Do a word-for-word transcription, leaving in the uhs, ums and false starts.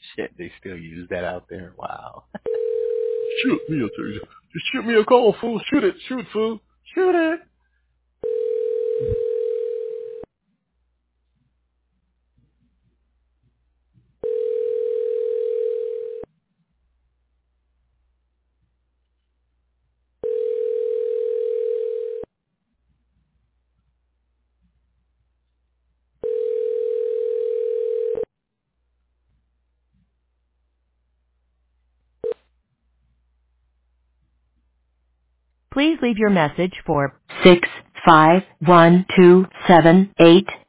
Shit, they still use that out there. Wow. Shoot me a just shoot me a call, fool. Shoot it, shoot, fool, shoot it. Please leave your message for six five one two seven eight